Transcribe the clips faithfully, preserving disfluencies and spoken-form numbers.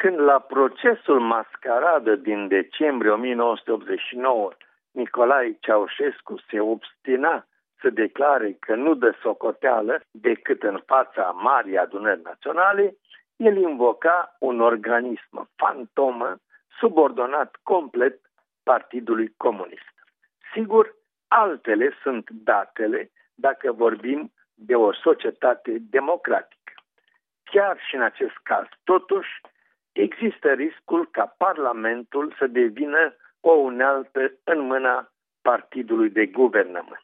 Când la procesul mascaradă din decembrie o mie nouă sute optzeci și nouă Nicolae Ceaușescu se obstina să declare că nu dă socoteală decât în fața Marii Adunări Naționale, el invoca un organism fantomă subordonat complet Partidului Comunist. Sigur, altele sunt datele dacă vorbim de o societate democratică. Chiar și în acest caz, totuși, există riscul ca Parlamentul să devină o unealtă în mâna partidului de guvernământ.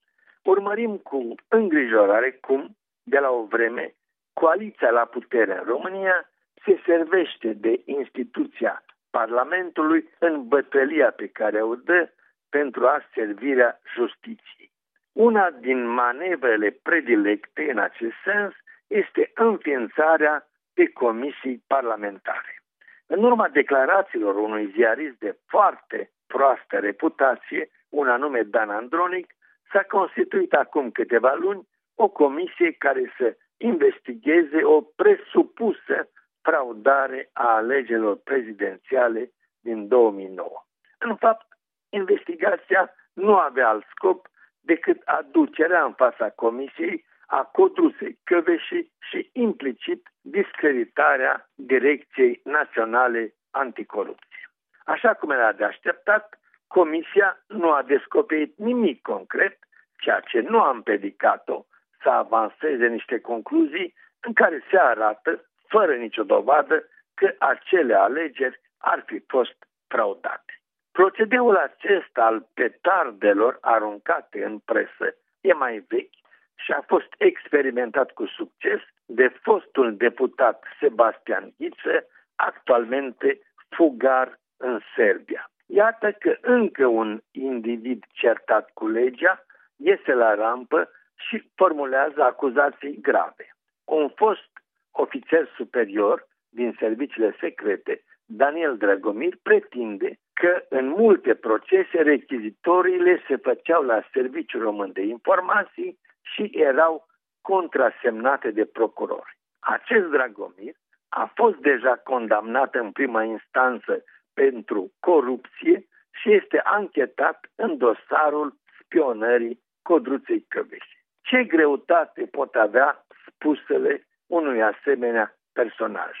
Urmărim cu îngrijorare cum, de la o vreme, coaliția la putere în România se servește de instituția Parlamentului în bătălia pe care o dă pentru a servirea justiției. Una din manevrele predilecte în acest sens este înființarea de comisii parlamentare. În urma declarațiilor unui ziarist de foarte proastă reputație, un anume Dan Andronic, s-a constituit acum câteva luni o comisie care să investigheze o presupusă fraudare a alegerilor prezidențiale din două mii nouă. În fapt, investigația nu avea alt scop decât aducerea în fața comisiei a Codruței Kövesi și implicit discreditarea Direcției Naționale Anticorupție. Așa cum era de așteptat, comisia nu a descoperit nimic concret, ceea ce nu a împiedicat-o să avanseze niște concluzii în care se arată, fără nicio dovadă, că acele alegeri ar fi fost fraudate. Procedeul acesta al petardelor aruncate în presă e mai vechi și a fost experimentat cu succes de fostul deputat Sebastian Ghiță, actualmente fugar în Serbia. Iată că încă un individ certat cu legea iese la rampă și formulează acuzații grave. Un fost ofițer superior din serviciile secrete, Daniel Dragomir, pretinde că în multe procese rechizitoriile se făceau la Serviciul Român de Informații și erau contrasemnate de procurori. Acest Dragomir a fost deja condamnat în prima instanță pentru corupție și este anchetat în dosarul spionării Codruței Kövesi. Ce greutate pot avea spusele unui asemenea personaj?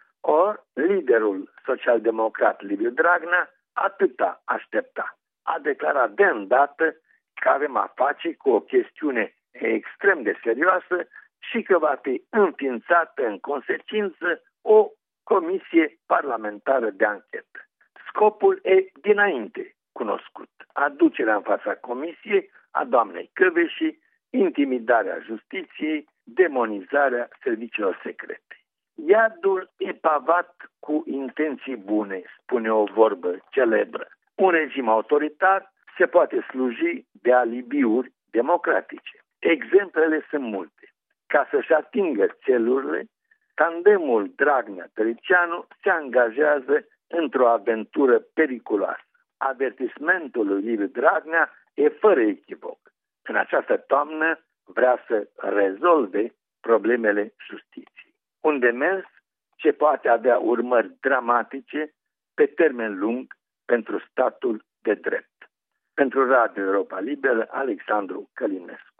Or, liderul social-democrat Liviu Dragnea atâta aștepta. A declarat de îndată că avem a face cu o chestiune extrem de serioasă și că va fi înființată în consecință o comisie parlamentară de anchetă. Scopul e dinainte cunoscut. Aducerea în fața comisiei a doamnei Kövesi, intimidarea justiției, demonizarea serviciilor secrete. Iadul e pavat cu intenții bune, spune o vorbă celebră. Un regim autoritar se poate sluji de alibiuri democratice. Exemplele sunt multe. Ca să-și atingă țelurile, tandemul Dragnea-Tăriceanu se angajează într-o aventură periculoasă. Avertismentul lui Liviu Dragnea e fără echivoc. În această toamnă vrea să rezolve problemele justiției. Un demers ce poate avea urmări dramatice pe termen lung pentru statul de drept. Pentru Radio Europa Liberă, Alexandru Călinescu.